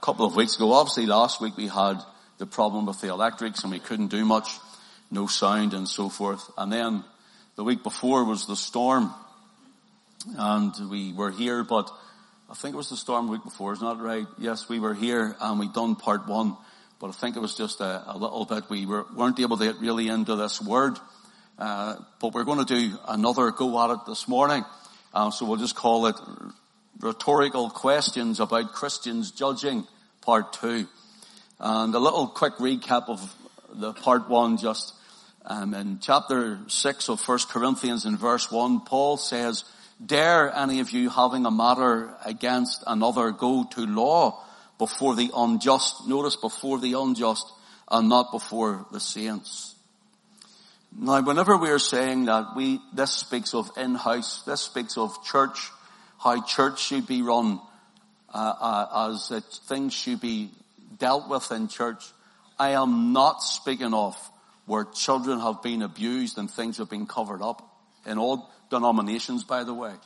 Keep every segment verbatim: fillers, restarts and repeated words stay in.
a couple of weeks ago. Obviously last week we had the problem with the electrics and we couldn't do much, no sound and so forth. And then the week before was the storm, and we were here, but I think it was the storm the week before, isn't that right? Yes, we were here and we done part one, but I think it was just a, a little bit, we were, weren't able to get really into this word, uh, but we're going to do another go at it this morning. Uh, so we'll just call it Rhetorical Questions About Christians Judging, part two. And a little quick recap of the part one, just um, in chapter six of First Corinthians in verse one, Paul says, "Dare any of you having a matter against another go to law before the unjust?" Notice, before the unjust and not before the saints. Now, whenever we are saying that, we, this speaks of in-house, this speaks of church, how church should be run, uh, uh, as it, things should be dealt with in church. I am not speaking of where children have been abused and things have been covered up, in all denominations, by the way.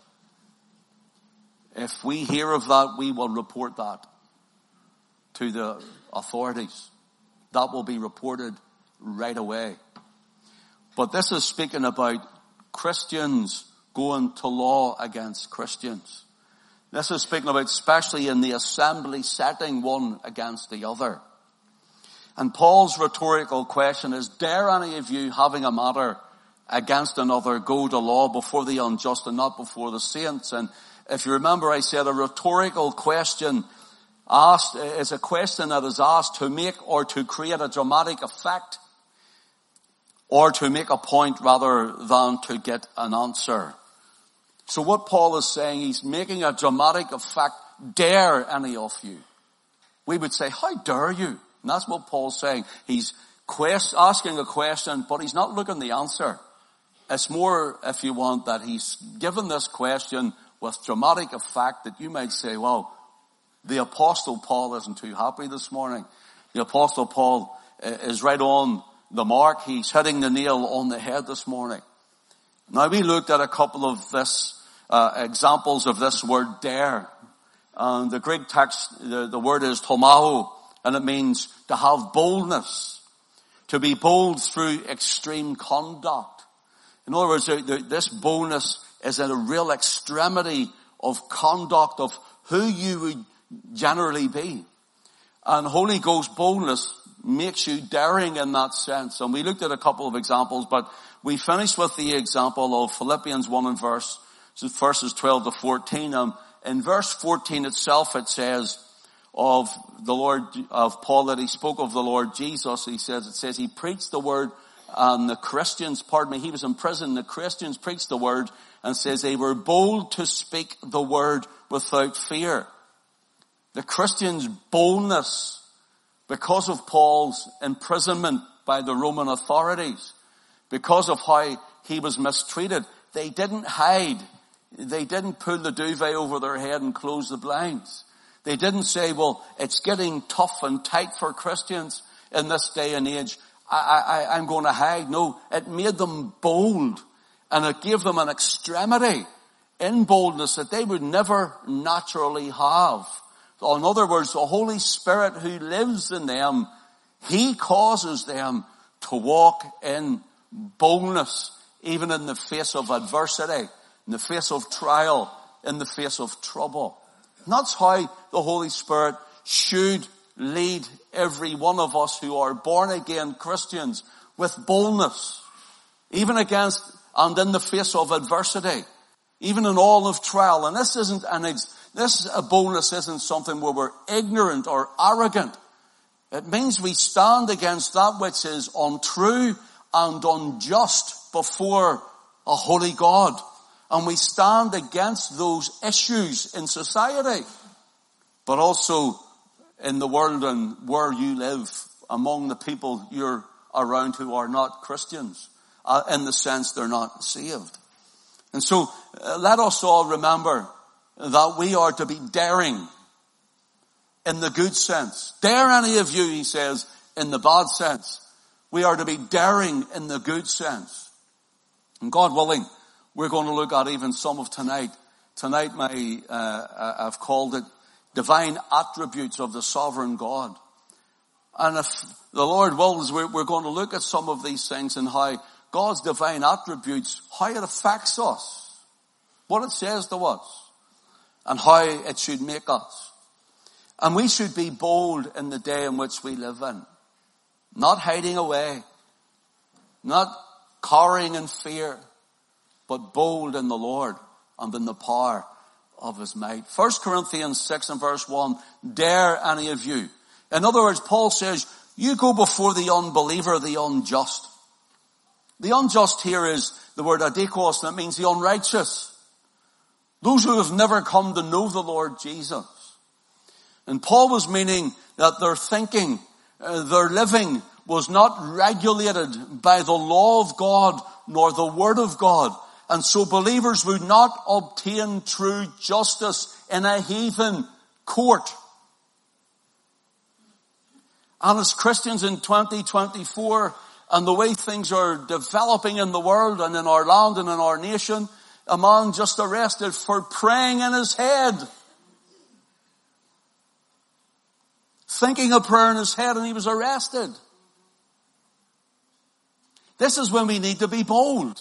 If we hear of that, we will report that to the authorities. That will be reported right away. But this is speaking about Christians going to law against Christians. This is speaking about, especially in the assembly setting, one against the other. And Paul's rhetorical question is, dare any of you having a matter against another go to law before the unjust and not before the saints? And if you remember, I said a rhetorical question asked is a question that is asked to make or to create a dramatic effect, or to make a point rather than to get an answer. So what Paul is saying, he's making a dramatic effect. Dare any of you? We would say, how dare you? And that's what Paul's saying. He's quest, asking a question, but he's not looking the answer. It's more, if you want, that he's given this question with dramatic effect that you might say, well, the Apostle Paul isn't too happy this morning. The Apostle Paul is right on the mark. He's hitting the nail on the head this morning. Now, we looked at a couple of this uh, examples of this word dare. And the Greek text, the, the word is tomao, and it means to have boldness, to be bold through extreme conduct. In other words, this boldness is at a real extremity of conduct of who you would generally be. And Holy Ghost boldness makes you daring in that sense. And we looked at a couple of examples, but we finished with the example of Philippians one and verse, verses twelve to fourteen. Um, in verse fourteen itself, it says of the Lord, of Paul, that he spoke of the Lord Jesus. He says, it says he preached the word, and the Christians, pardon me, he was in prison. The Christians preached the word, and says they were bold to speak the word without fear. The Christians' boldness, because of Paul's imprisonment by the Roman authorities, because of how he was mistreated, they didn't hide. They didn't pull the duvet over their head and close the blinds. They didn't say, well, it's getting tough and tight for Christians in this day and age. I, I, I'm going to hide. No, it made them bold, and it gave them an extremity in boldness that they would never naturally have. So in other words, the Holy Spirit who lives in them, he causes them to walk in boldness, even in the face of adversity, in the face of trial, in the face of trouble. And that's how the Holy Spirit should lead every one of us who are born again Christians, with boldness, even against and in the face of adversity, even in all of trial. And this isn't an ex- this boldness isn't something where we're ignorant or arrogant. It means we stand against that which is untrue and unjust before a holy God. And we stand against those issues in society, but also in the world and where you live, among the people you're around who are not Christians, uh, in the sense they're not saved. And so uh, let us all remember that we are to be daring in the good sense. Dare any of you, he says, in the bad sense. We are to be daring in the good sense. And God willing, we're going to look at even some of tonight. Tonight, my uh, I've called it divine attributes of the sovereign God. And if the Lord wills, we're, we're going to look at some of these things and how God's divine attributes, how it affects us, what it says to us, and how it should make us. And we should be bold in the day in which we live in. Not hiding away, not cowering in fear, but bold in the Lord and in the power of his might. First Corinthians six and verse one, dare any of you. In other words, Paul says, you go before the unbeliever, the unjust. The unjust here is the word adikos, and it means the unrighteous. Those who have never come to know the Lord Jesus. And Paul was meaning that their thinking, uh, their living was not regulated by the law of God nor the word of God. And so believers would not obtain true justice in a heathen court. And as Christians in twenty twenty-four, and the way things are developing in the world and in our land and in our nation, a man just arrested for praying in his head. Thinking a prayer in his head, and he was arrested. This is when we need to be bold.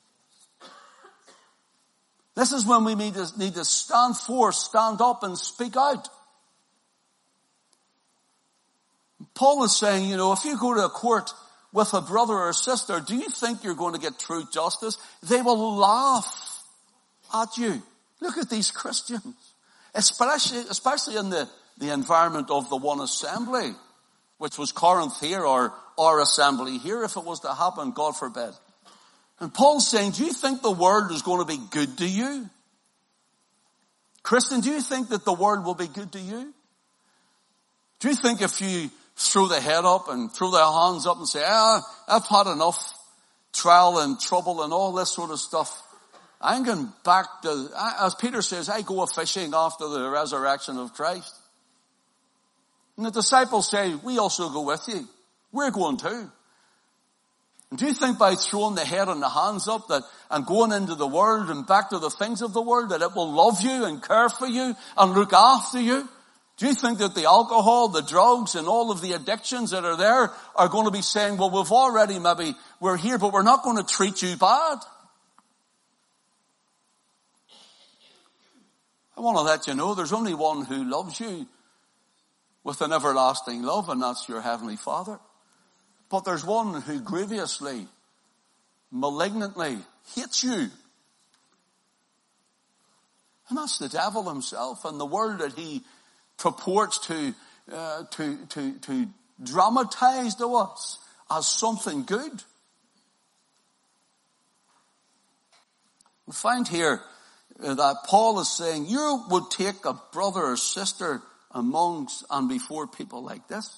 This is when we need to, need to stand forth, stand up and speak out. Paul is saying, you know, if you go to a court with a brother or a sister, do you think you're going to get true justice? They will laugh at you. Look at these Christians. Especially, especially in the, the environment of the one assembly, which was Corinth here, or our assembly here, if it was to happen, God forbid. And Paul's saying, do you think the world is going to be good to you? Christian, do you think that the world will be good to you? Do you think if you throw the head up and throw their hands up and say, ah, I've had enough trial and trouble and all this sort of stuff, I'm going back to, as Peter says, I go a-fishing after the resurrection of Christ. And the disciples say, we also go with you. We're going too. And do you think by throwing the head and the hands up that, and going into the world and back to the things of the world, that it will love you and care for you and look after you? Do you think that the alcohol, the drugs, and all of the addictions that are there are going to be saying, well, we've already maybe, we're here, but we're not going to treat you bad? I want to let you know there's only one who loves you with an everlasting love, and that's your Heavenly Father. But there's one who grievously, malignantly hates you. And that's the devil himself, and the word that he purports to, uh, to, to, to dramatize to us as something good. We find here that Paul is saying, you would take a brother or sister amongst and before people like this.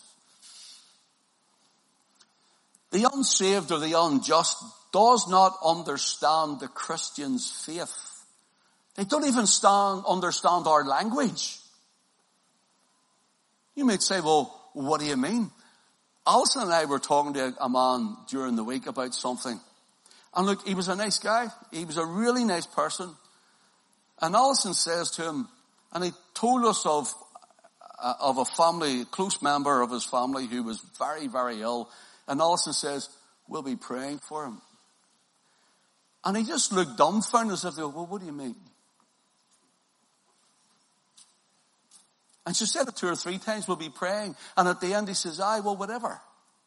The unsaved or the unjust does not understand the Christian's faith. They don't even stand, understand our language. You might say, well, what do you mean? Alison and I were talking to a man during the week about something. And look, he was a nice guy. He was a really nice person. And Alison says to him, and he told us of, uh, of a family, a close member of his family who was very, very ill. And Alison says, we'll be praying for him. And he just looked dumbfounded as if, well, what do you mean? And she said it two or three times, we'll be praying. And at the end he says, aye, well, whatever.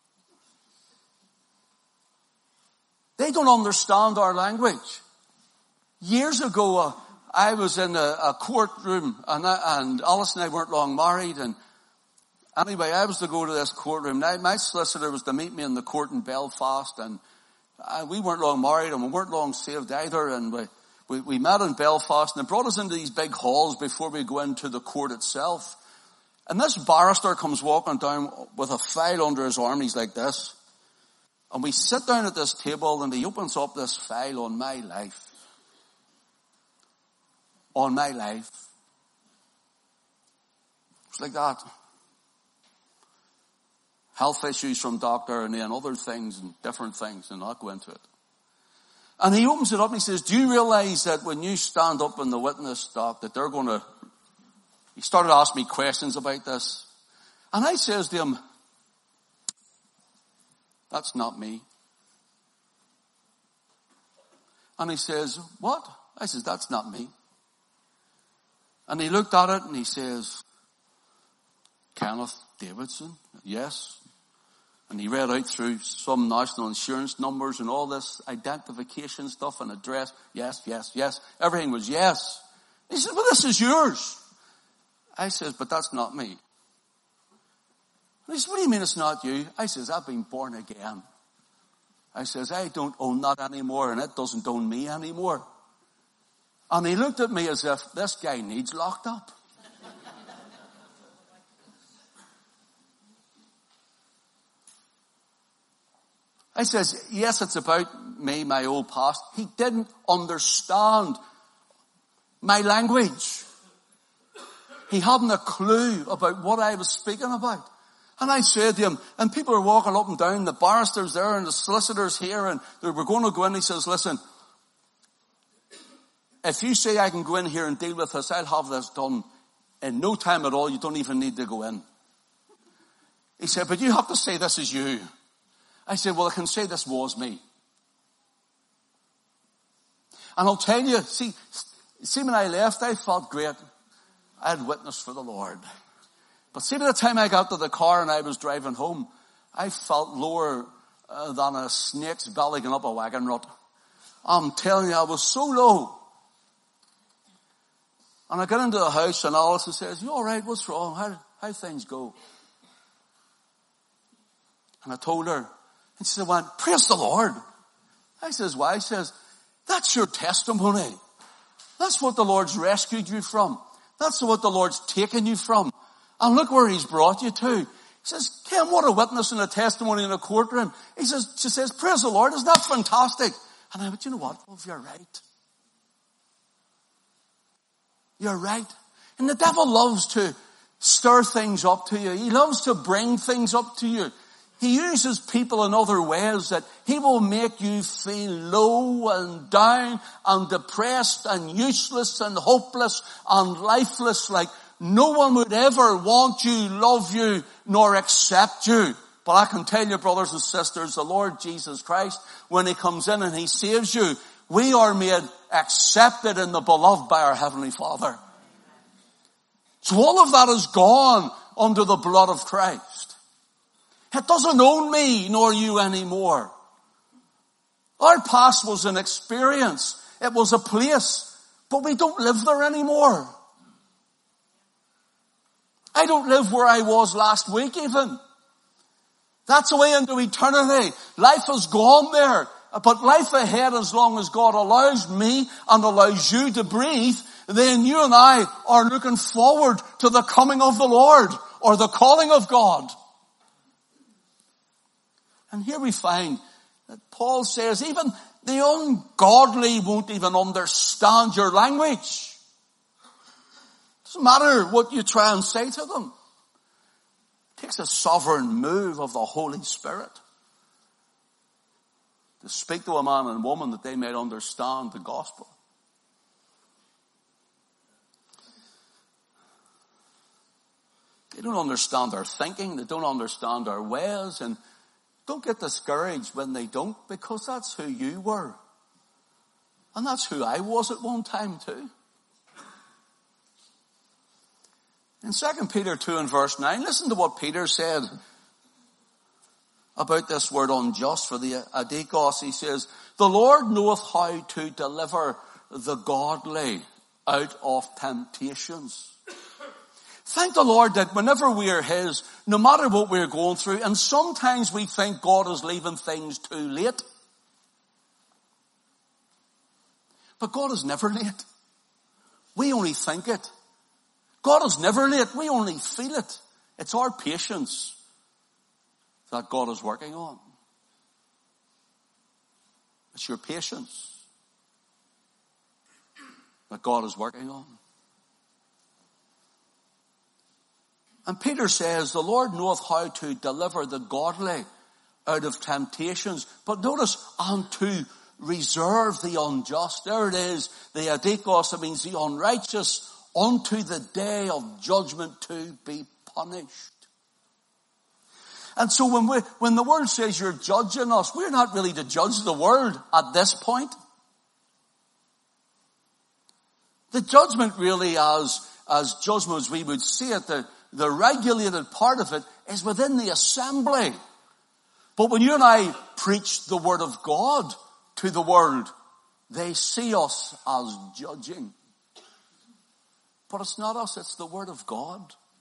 They don't understand our language. Years ago, uh, I was in a, a courtroom, and, I, and Alice and I weren't long married, and anyway, I was to go to this courtroom. Now, my solicitor was to meet me in the court in Belfast, and uh, we weren't long married, and we weren't long saved either, and we, we, we met in Belfast, and they brought us into these big halls before we go into the court itself. And this barrister comes walking down with a file under his arm, he's like this. And we sit down at this table, and he opens up this file on my life. On my life. It's like that. Health issues from doctor, and then other things and different things, and I'll go into it. And he opens it up and he says, do you realize that when you stand up in the witness dock that they're going to he started asking me questions about this. And I says to him, that's not me. And he says, what? I says, that's not me. And he looked at it and he says, Kenneth Davidson? Yes. And he read out through some national insurance numbers and all this identification stuff and address. Yes, yes, yes. Everything was yes. He said, well, this is yours. I says, but that's not me. And he says, what do you mean it's not you? I says, I've been born again. I says, I don't own that anymore, and it doesn't own me anymore. And he looked at me as if this guy needs locked up. I says, yes, it's about me, my old past. He didn't understand my language. He hadn't a clue about what I was speaking about. And I said to him, and people are walking up and down, the barristers there and the solicitors here, and they were going to go in. He says, listen, if you say I can go in here and deal with this, I'll have this done in no time at all. You don't even need to go in. He said, but you have to say this is you. I said, well, I can say this was me. And I'll tell you, see, see when I left, I felt great. I had witnessed for the Lord. But see, by the time I got to the car and I was driving home, I felt lower uh, than a snake's belly going up a wagon rut. I'm telling you, I was so low. And I got into the house and Alison says, you all right? What's wrong? How, how things go? And I told her, and she went, praise the Lord. I says, why? She says, that's your testimony. That's what the Lord's rescued you from. That's what the Lord's taken you from. And look where he's brought you to. He says, Ken, what a witness and a testimony in a courtroom. He says, she says, praise the Lord. Isn't that fantastic? And I went, you know what? Well, you're right. You're right. And the devil loves to stir things up to you. He loves to bring things up to you. He uses people in other ways that he will make you feel low and down and depressed and useless and hopeless and lifeless, like no one would ever want you, love you, nor accept you. But I can tell you, brothers and sisters, the Lord Jesus Christ, when he comes in and he saves you, we are made accepted in the beloved by our Heavenly Father. So all of that is gone under the blood of Christ. It doesn't own me nor you anymore. Our past was an experience. It was a place, but we don't live there anymore. I don't live where I was last week even. That's away into eternity. Life has gone there. But life ahead, as long as God allows me and allows you to breathe, then you and I are looking forward to the coming of the Lord or the calling of God. And here we find that Paul says even the ungodly won't even understand your language. Doesn't matter what you try and say to them. It takes a sovereign move of the Holy Spirit to speak to a man and woman that they may understand the gospel. They don't understand our thinking. They don't understand our ways. And don't get discouraged when they don't, because that's who you were. And that's who I was at one time too. In Second Peter two and verse nine, listen to what Peter said about this word unjust for the adikos. He says, the Lord knoweth how to deliver the godly out of temptations. Thank the Lord that whenever we are his, no matter what we're going through, and sometimes we think God is leaving things too late. But God is never late. We only think it. God is never late. We only feel it. It's our patience that God is working on. It's your patience that God is working on. And Peter says, the Lord knoweth how to deliver the godly out of temptations. But notice, and to reserve the unjust. There it is, the adikos, that means the unrighteous unto the day of judgment to be punished. And so when we, when the world says you're judging us, we're not really to judge the world at this point. The judgment really as, as judgment as we would see it, the, the regulated part of it is within the assembly. But when you and I preach the word of God to the world, they see us as judging. But it's not us, it's the word of God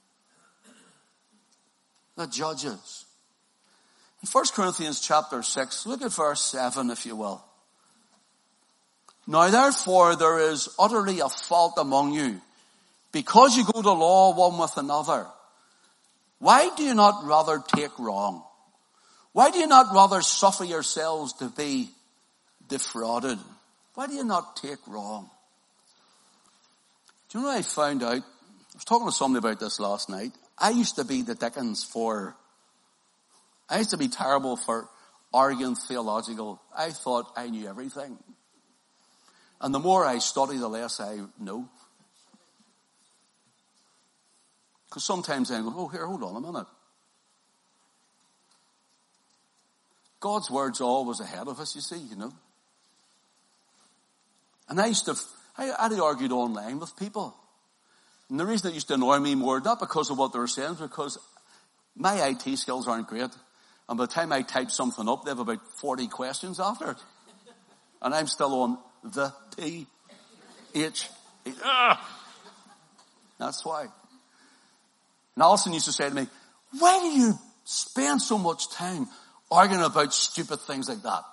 that judges. In First Corinthians chapter six, look at verse seven if you will. Now therefore there is utterly a fault among you, because you go to law one with another. Why do you not rather take wrong? Why do you not rather suffer yourselves to be defrauded? Why do you not take wrong? Do you know what I found out? I was talking to somebody about this last night. I used to be the dickens for, I used to be terrible for arguing theological. I thought I knew everything. And the more I study, the less I know. Because sometimes I go, oh, here, hold on a minute. God's word's always ahead of us, you see, you know. And I used to, I had argued online with people. And the reason it used to annoy me more, not because of what they were saying, because my I T skills aren't great. And by the time I type something up, they have about forty questions after it. And I'm still on the T H. That's why. And Alison used to say to me, why do you spend so much time arguing about stupid things like that?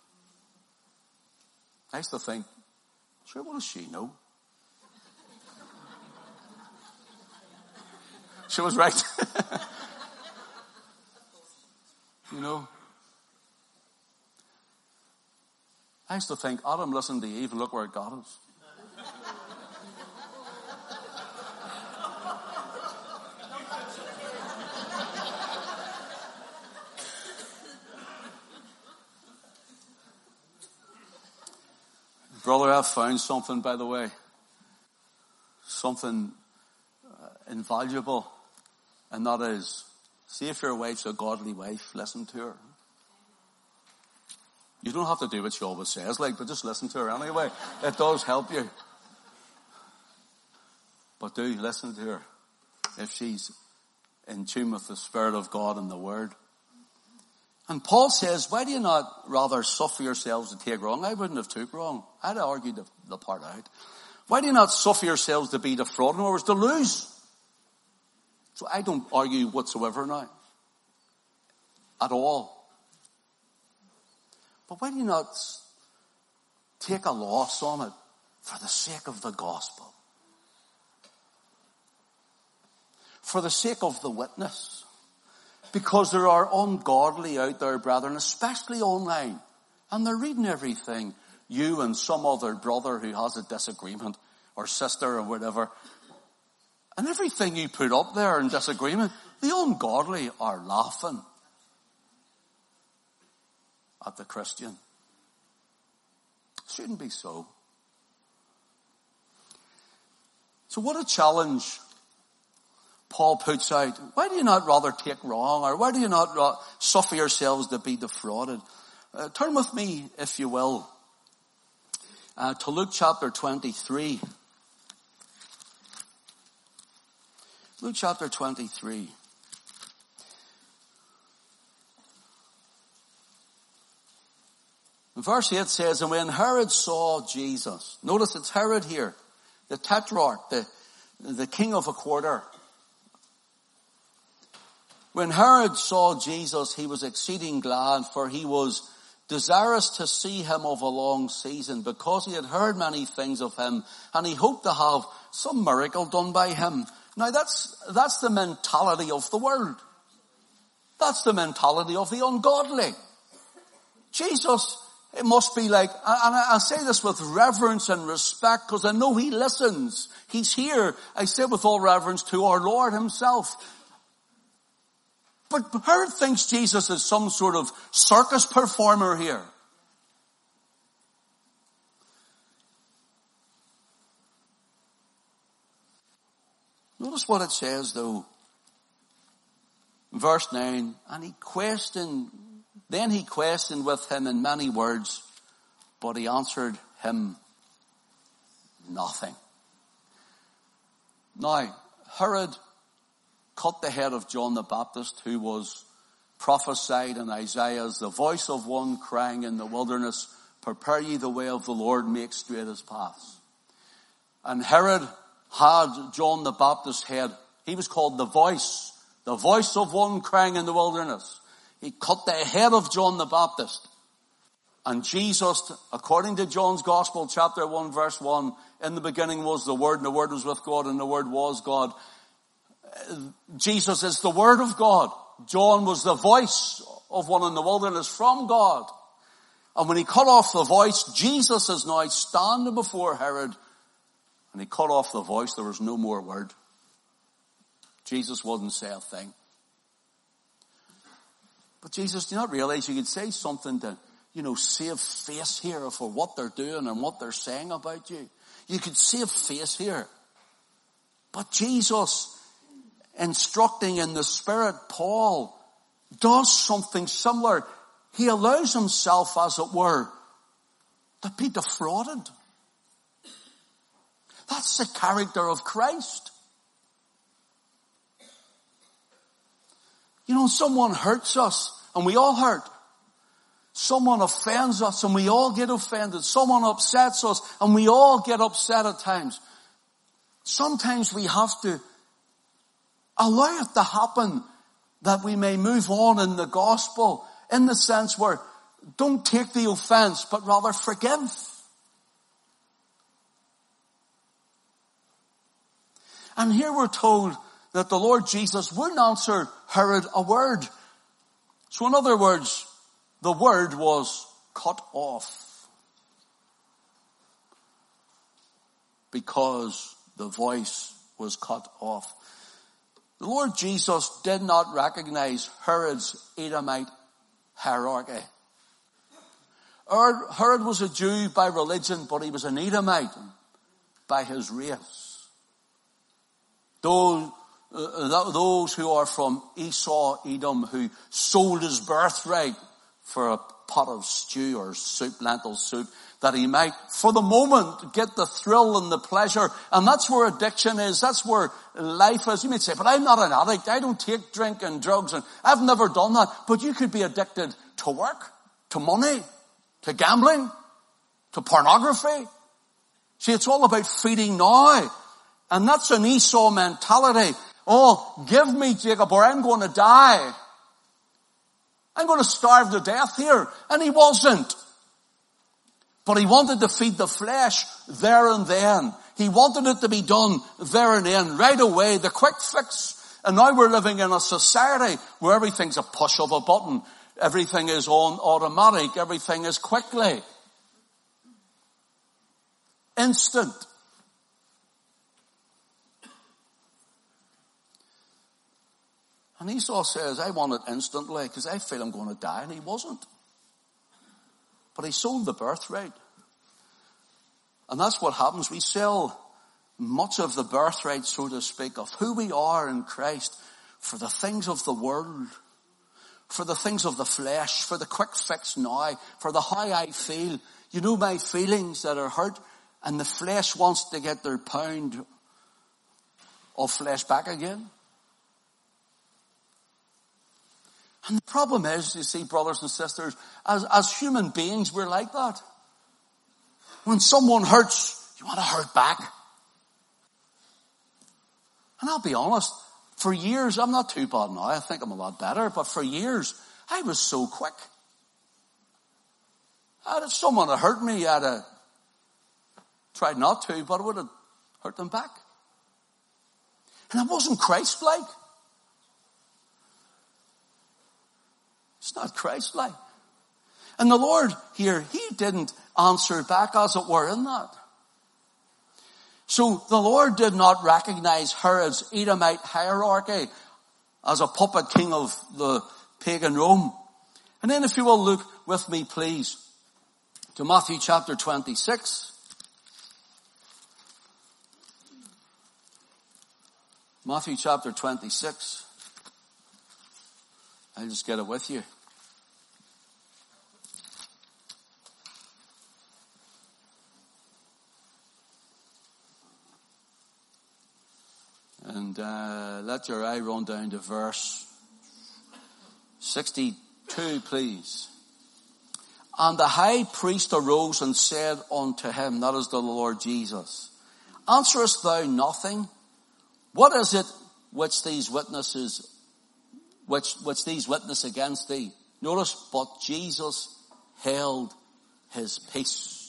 I used to think, sure, what does she know? She was right. You know. I used to think, Adam listened to Eve and look where it got us. Brother, I've found something, by the way. Something uh, invaluable. And that is, see if your wife's a godly wife, listen to her. You don't have to do what she always says, like, but just listen to her anyway. It does help you. But do listen to her if she's in tune with the Spirit of God and the Word. And Paul says, why do you not rather suffer yourselves to take wrong? I wouldn't have took wrong. I'd argued the, the part out. Why do you not suffer yourselves to be defrauded, in other words, to lose? So I don't argue whatsoever now. At all. But why do you not take a loss on it for the sake of the gospel? For the sake of the witness. Because there are ungodly out there, brethren, especially online. And they're reading everything. You and some other brother who has a disagreement, or sister or whatever. And everything you put up there in disagreement, the ungodly are laughing at the Christian. It shouldn't be so. So what a challenge Paul puts out. Why do you not rather take wrong? Or why do you not ra- suffer yourselves to be defrauded? Uh, turn with me, if you will, uh, to Luke chapter twenty-three. Luke chapter twenty-three. Verse eight says, and when Herod saw Jesus, notice it's Herod here, the tetrarch, the, the king of a quarter. When Herod saw Jesus, he was exceeding glad, for he was desirous to see him of a long season, because he had heard many things of him, and he hoped to have some miracle done by him. Now that's, that's the mentality of the world. That's the mentality of the ungodly. Jesus, it must be like, and I, I say this with reverence and respect, because I know he listens. He's here, I say with all reverence, to our Lord himself. But Herod thinks Jesus is some sort of circus performer here. Notice what it says though. Verse nine, and he questioned, then he questioned with him in many words, but he answered him nothing. Now, Herod cut the head of John the Baptist, who was prophesied in Isaiah as the voice of one crying in the wilderness, prepare ye the way of the Lord, make straight his paths. And Herod had John the Baptist's head. He was called the voice, the voice of one crying in the wilderness. He cut the head of John the Baptist. And Jesus, according to John's Gospel, chapter one, verse one, in the beginning was the Word, and the Word was with God, and the Word was God. Jesus is the Word of God. John was the voice of one in the wilderness from God. And when he cut off the voice, Jesus is now standing before Herod, and he cut off the voice. There was no more word. Jesus wouldn't say a thing. But Jesus, do you not realize you could say something to, you know, save face here for what they're doing and what they're saying about you? You could save face here. But Jesus, instructing in the Spirit, Paul, does something similar. He allows himself, as it were, to be defrauded. That's the character of Christ. You know, someone hurts us, and we all hurt. Someone offends us, and we all get offended. Someone upsets us, and we all get upset at times. Sometimes we have to allow it to happen that we may move on in the gospel, in the sense where don't take the offense, but rather forgive. And here we're told that the Lord Jesus wouldn't answer Herod a word. So in other words, the word was cut off because the voice was cut off. The Lord Jesus did not recognize Herod's Edomite hierarchy. Herod was a Jew by religion, but he was an Edomite by his race. Those, uh, those who are from Esau, Edom, who sold his birthright for a pot of stew or soup, lentil soup, that he might, for the moment, get the thrill and the pleasure. And that's where addiction is. That's where life is. You may say, but I'm not an addict. I don't take drink and drugs, and I've never done that. But you could be addicted to work, to money, to gambling, to pornography. See, it's all about feeding now. And that's an Esau mentality. Oh, give me, Jacob, or I'm going to die. I'm going to starve to death here. And he wasn't. But he wanted to feed the flesh there and then. He wanted it to be done there and then, right away, the quick fix. And now we're living in a society where everything's a push of a button. Everything is on automatic. Everything is quickly. Instant. And Esau says, I want it instantly because I feel I'm going to die. And he wasn't. But he sold the birthright. And that's what happens. We sell much of the birthright, so to speak, of who we are in Christ for the things of the world, for the things of the flesh, for the quick fix now, for the how I feel. You know my feelings that are hurt, and the flesh wants to get their pound of flesh back again. And the problem is, you see, brothers and sisters, as, as human beings, we're like that. When someone hurts, you want to hurt back. And I'll be honest, for years, I'm not too bad now, I think I'm a lot better, but for years, I was so quick. If someone had hurt me, I'd have tried not to, but I would have hurt them back. And I wasn't Christ-like. It's not Christ-like. And the Lord here, he didn't answer back, as it were, in that. So the Lord did not recognize Herod's Edomite hierarchy as a puppet king of the pagan Rome. And then if you will look with me, please, to Matthew chapter twenty-six. Matthew chapter twenty-six. I'll just get it with you. And uh, let your eye run down to verse sixty-two, please. And the high priest arose and said unto him, that is the Lord Jesus, answerest thou nothing? What is it which these witnesses, which, which these witness against thee? Notice, but Jesus held his peace.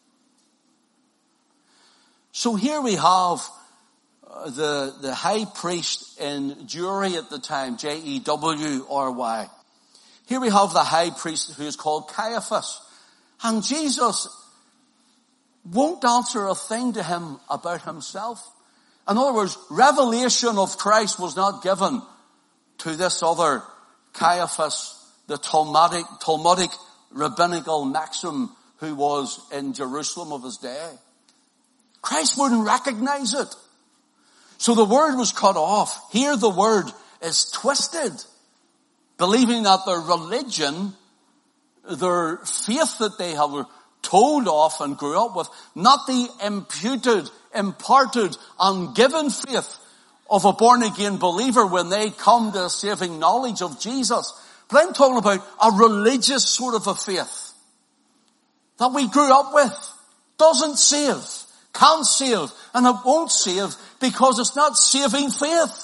So here we have the, the high priest in Jury at the time, J E W R Y. Here we have the high priest who is called Caiaphas. And Jesus won't answer a thing to him about himself. In other words, revelation of Christ was not given to this other Caiaphas, the Talmudic, Talmudic rabbinical maxim who was in Jerusalem of his day. Christ wouldn't recognize it. So the word was cut off. Here the word is twisted, believing that their religion, their faith that they have told of and grew up with, not the imputed, imparted, and given faith of a born-again believer when they come to a saving knowledge of Jesus. But I'm talking about a religious sort of a faith that we grew up with. Doesn't save, can't save, and it won't save because it's not saving faith.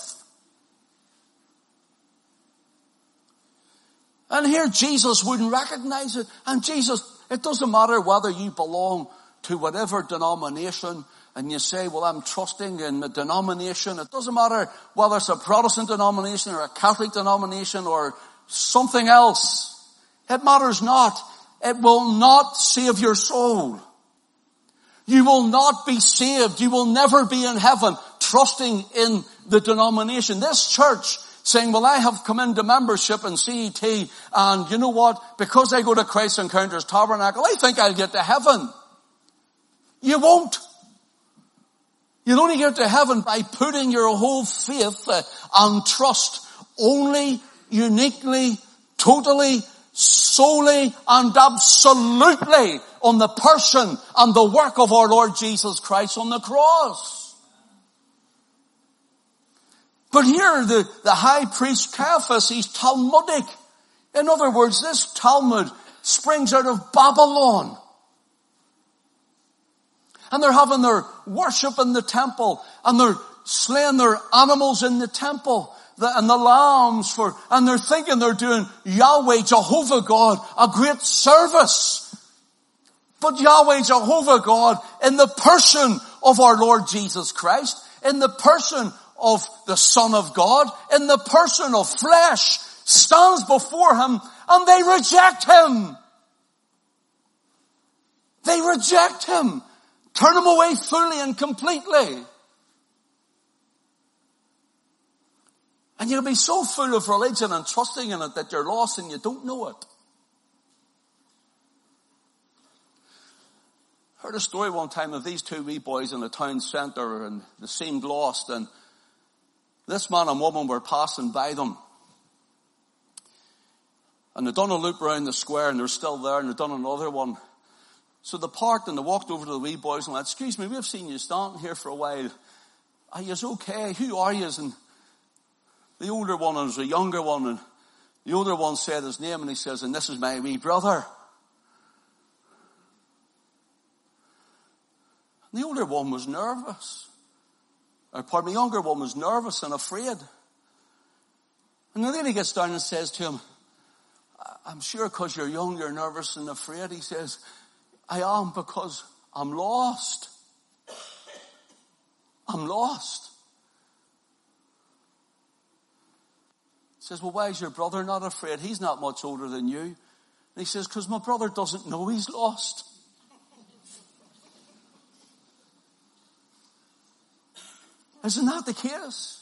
And here Jesus wouldn't recognize it. And Jesus, it doesn't matter whether you belong to whatever denomination and you say, well, I'm trusting in the denomination. It doesn't matter whether it's a Protestant denomination or a Catholic denomination or something else. It matters not. It will not save your soul. You will not be saved. You will never be in heaven trusting in the denomination. This church saying, well, I have come into membership in C E T, and you know what? Because I go to Christ Encounters Tabernacle, I think I'll get to heaven. You won't. You'll only get to heaven by putting your whole faith and trust only, uniquely, totally, solely, and absolutely on the person and the work of our Lord Jesus Christ on the cross. But here, the, the high priest Caiaphas, he's Talmudic. In other words, this Talmud springs out of Babylon. And they're having their worship in the temple, and they're slaying their animals in the temple, the, and the lambs for, and they're thinking they're doing Yahweh, Jehovah God, a great service. But Yahweh, Jehovah God, in the person of our Lord Jesus Christ, in the person of the Son of God, in the person of flesh, stands before him, and they reject him. They reject him. Turn him away fully and completely. And you'll be so full of religion and trusting in it that you're lost and you don't know it. I heard a story one time of these two wee boys in the town centre, and they seemed lost, and this man and woman were passing by them. And they'd done a loop around the square, and they're still there, and they'd done another one. So they parked and they walked over to the wee boys and went, excuse me, we've seen you standing here for a while. Are you okay? Who are you? And the older one, and there's a younger one, and the older one said his name, and he says, and this is my wee brother. And the older one was nervous. Or pardon me, the younger one was nervous and afraid. And the lady gets down and says to him, I'm sure because you're young, you're nervous and afraid. He says, I am, because I'm lost. I'm lost. He says, well, why is your brother not afraid? He's not much older than you. And he says, because my brother doesn't know he's lost. Isn't that the case?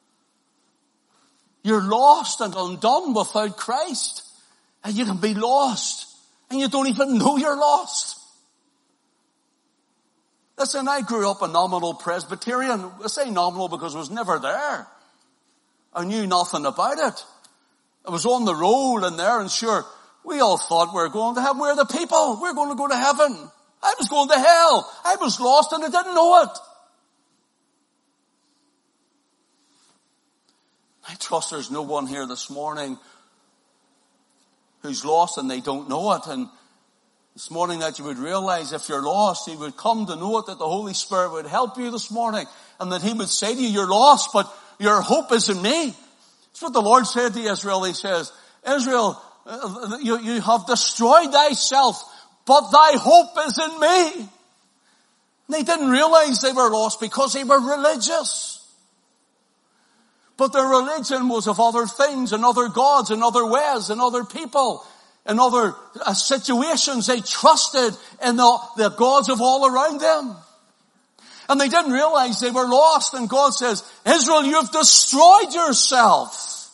You're lost and undone without Christ. And you can be lost. And you don't even know you're lost. Listen, I grew up a nominal Presbyterian. I say nominal because I was never there. I knew nothing about it. I was on the road and there, and sure, we all thought we were going to heaven. We're the people. We're going to go to heaven. I was going to hell. I was lost and I didn't know it. I trust there's no one here this morning who's lost and they don't know it. And this morning that you would realize if you're lost, you would come to know it, that the Holy Spirit would help you this morning, and that he would say to you, you're lost, but your hope is in me. That's what the Lord said to Israel. He says, Israel, you, you have destroyed thyself, but thy hope is in me. And they didn't realize they were lost because they were religious. But their religion was of other things and other gods and other ways and other people and other uh, situations. They trusted in the, the gods of all around them. And they didn't realize they were lost. And God says, Israel, you've destroyed yourself.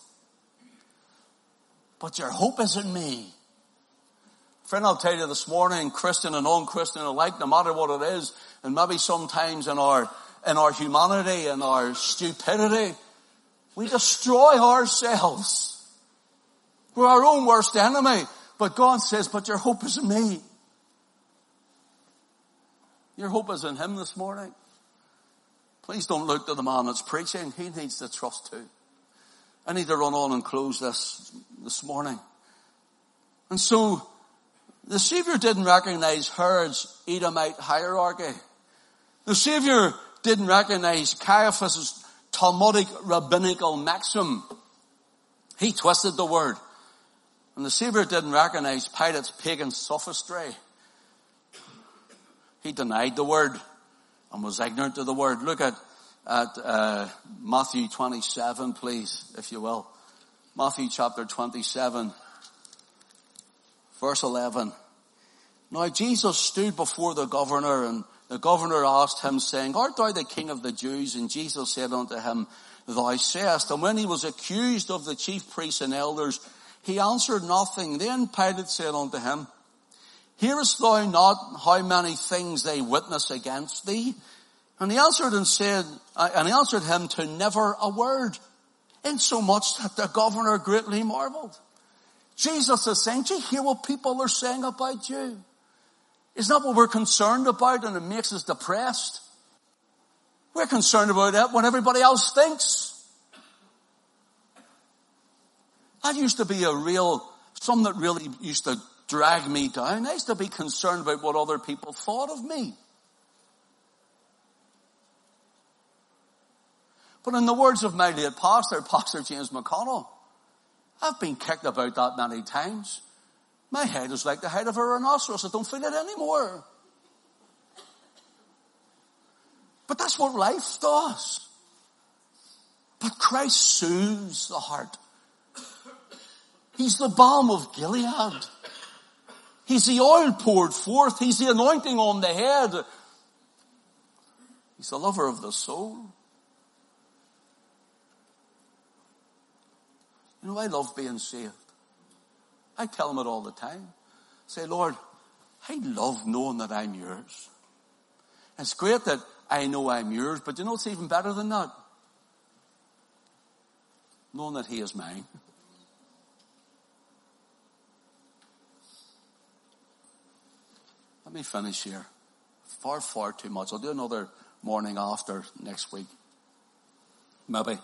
But your hope is in me. Friend, I'll tell you this morning, Christian and non-Christian alike, no matter what it is, and maybe sometimes in our, in our humanity and our stupidity, we destroy ourselves. We're our own worst enemy. But God says, but your hope is in me. Your hope is in him this morning. Please don't look to the man that's preaching. He needs to trust too. I need to run on and close this this morning. And so, the Savior didn't recognize Herod's Edomite hierarchy. The Savior didn't recognize Caiaphas' Talmudic rabbinical maxim. He twisted the word. And the Savior didn't recognize Pilate's pagan sophistry. He denied the word and was ignorant of the word. Look at, at uh, Matthew twenty-seven, please, if you will. Matthew chapter twenty-seven, verse eleven. Now Jesus stood before the governor, and the governor asked him, saying, Art thou the king of the Jews? And Jesus said unto him, Thou sayest. And when he was accused of the chief priests and elders, he answered nothing. Then Pilate said unto him, Hearest thou not how many things they witness against thee? And he answered and said, and he answered him to never a word, insomuch that the governor greatly marveled. Jesus is saying, do you hear what people are saying about you? Isn't that what we're concerned about, and it makes us depressed? We're concerned about it what everybody else thinks. That used to be a real, something that really used to drag me down. I used to be concerned about what other people thought of me. But in the words of my late pastor, Pastor James McConnell, I've been kicked about that many times. My head is like the head of a rhinoceros. I don't feel it anymore. But that's what life does. But Christ soothes the heart. He's the balm of Gilead. He's the oil poured forth. He's the anointing on the head. He's the lover of the soul. You know, I love being saved. I tell him it all the time. Say, Lord, I love knowing that I'm yours. It's great that I know I'm yours, but you know it's even better than that? Knowing that he is mine. Let me finish here. Far, far too much. I'll do another morning after next week. Maybe.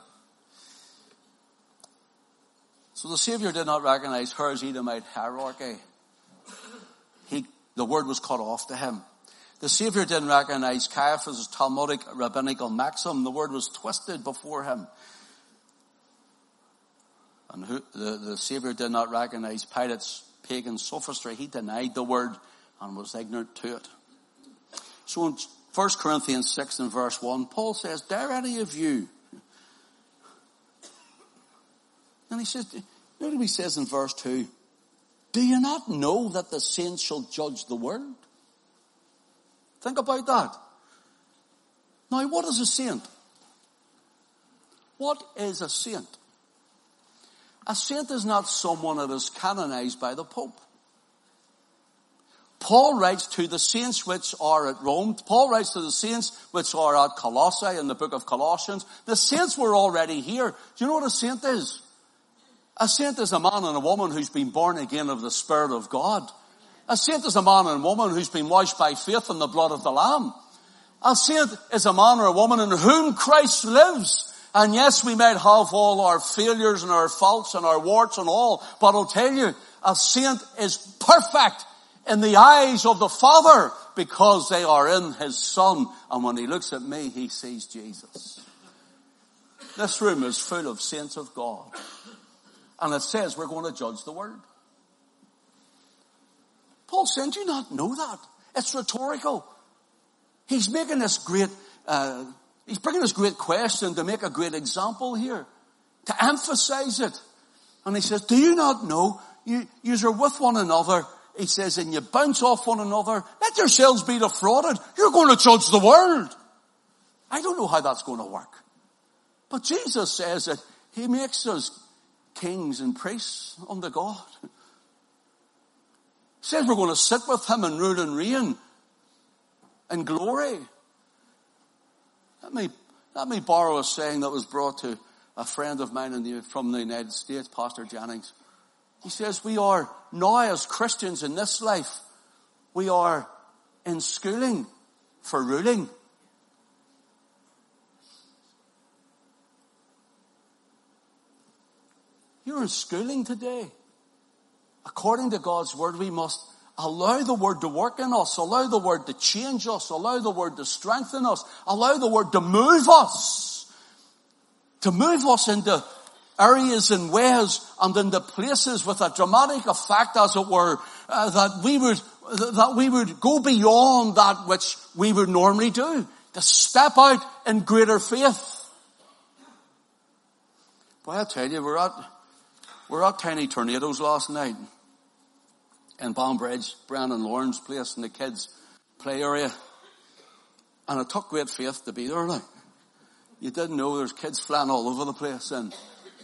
So the Savior did not recognize Herod's Edomite hierarchy. He, the word was cut off to him. The Savior didn't recognize Caiaphas' Talmudic rabbinical maxim. The word was twisted before him. And who, the, the Savior did not recognize Pilate's pagan sophistry. He denied the word and was ignorant to it. So in First Corinthians six and verse one, Paul says, Dare any of you? And he says, you know what he says in verse two? Do you not know that the saints shall judge the world? Think about that. Now, what is a saint? What is a saint? A saint is not someone that is canonized by the Pope. Paul writes to the saints which are at Rome. Paul writes to the saints which are at Colossae in the book of Colossians. The saints were already here. Do you know what a saint is? A saint is a man and a woman who's been born again of the Spirit of God. A saint is a man and a woman who's been washed by faith in the blood of the Lamb. A saint is a man or a woman in whom Christ lives. And yes, we might have all our failures and our faults and our warts and all, but I'll tell you, a saint is perfect in the eyes of the Father because they are in His Son. And when He looks at me, He sees Jesus. This room is full of saints of God. And it says we're going to judge the world. Paul said, do you not know that? It's rhetorical. He's making this great, uh, he's bringing this great question to make a great example here. To emphasize it. And he says, do you not know? You, you're with one another. He says, and you bounce off one another. Let yourselves be defrauded. You're going to judge the world. I don't know how that's going to work. But Jesus says that He makes us kings and priests unto God. He says we're going to sit with Him and rule and reign in glory. Let me, let me borrow a saying that was brought to a friend of mine in the, from the United States, Pastor Jennings. He says we are now as Christians in this life, we are in schooling for ruling. You're in schooling today. According to God's word, we must allow the word to work in us, allow the word to change us, allow the word to strengthen us, allow the word to move us, to move us into areas and ways and into places with a dramatic effect, as it were, uh, that we would, that we would go beyond that which we would normally do, to step out in greater faith. Boy, I tell you, we're at, we're at Tiny Tornadoes last night in Banbridge, Brian and Lauren's place in the kids' play area. And it took great faith to be there. Like, you didn't know there's kids flying all over the place, and it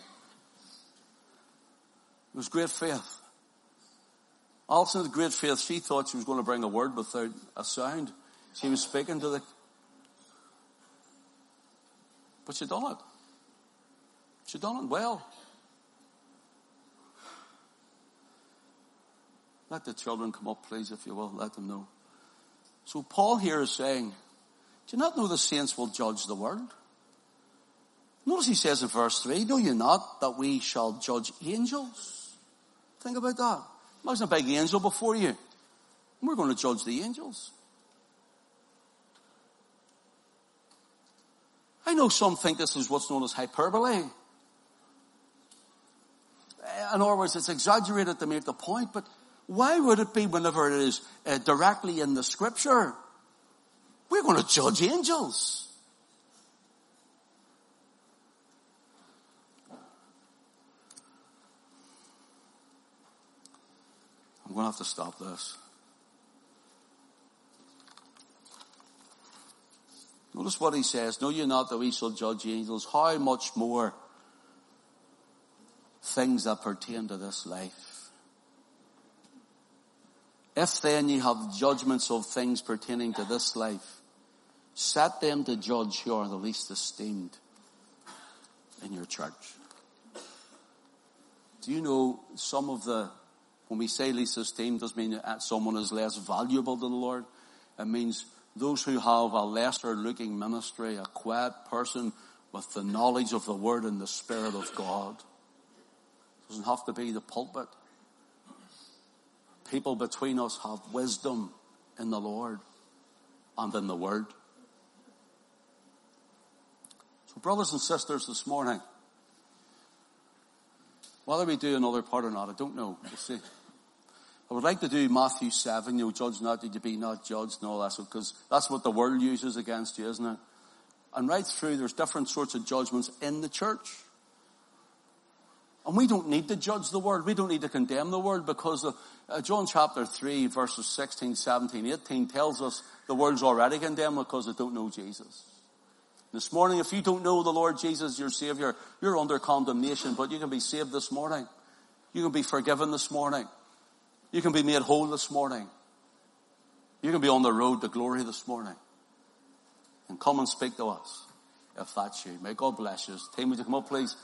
was great faith. Alison had great faith. She thought she was going to bring a word without a sound. She was speaking to the... But she done it. She done it well. Let the children come up, please, if you will. Let them know. So Paul here is saying, do you not know the saints will judge the world? Notice he says in verse three, know you not that we shall judge angels? Think about that. Imagine a big angel before you. And we're going to judge the angels. I know some think this is what's known as hyperbole. In other words, it's exaggerated to make the point, but why would it be whenever it is uh, directly in the scripture? We're going to judge angels. I'm going to have to stop this. Notice what he says. Know ye not that we shall judge angels? How much more things that pertain to this life? If then ye have judgments of things pertaining to this life, set them to judge who are the least esteemed in your church. Do you know some of the, when we say least esteemed, doesn't mean that someone is less valuable to the Lord. It means those who have a lesser looking ministry, a quiet person with the knowledge of the word and the Spirit of God. It doesn't have to be the pulpit. People between us have wisdom in the Lord and in the Word. So brothers and sisters, this morning, whether we do another part or not, I don't know. We'll see. I would like to do Matthew seven, you know, judge not that you be not judged and all that, because that's what the world uses against you, isn't it? And right through, there's different sorts of judgments in the church. And we don't need to judge the world. We don't need to condemn the world, because of, uh, John chapter three, verses sixteen, seventeen, eighteen tells us the world's already condemned because they don't know Jesus. This morning, if you don't know the Lord Jesus, your Savior, you're under condemnation, but you can be saved this morning. You can be forgiven this morning. You can be made whole this morning. You can be on the road to glory this morning. And come and speak to us if that's you. May God bless you. Team, would you come up, please?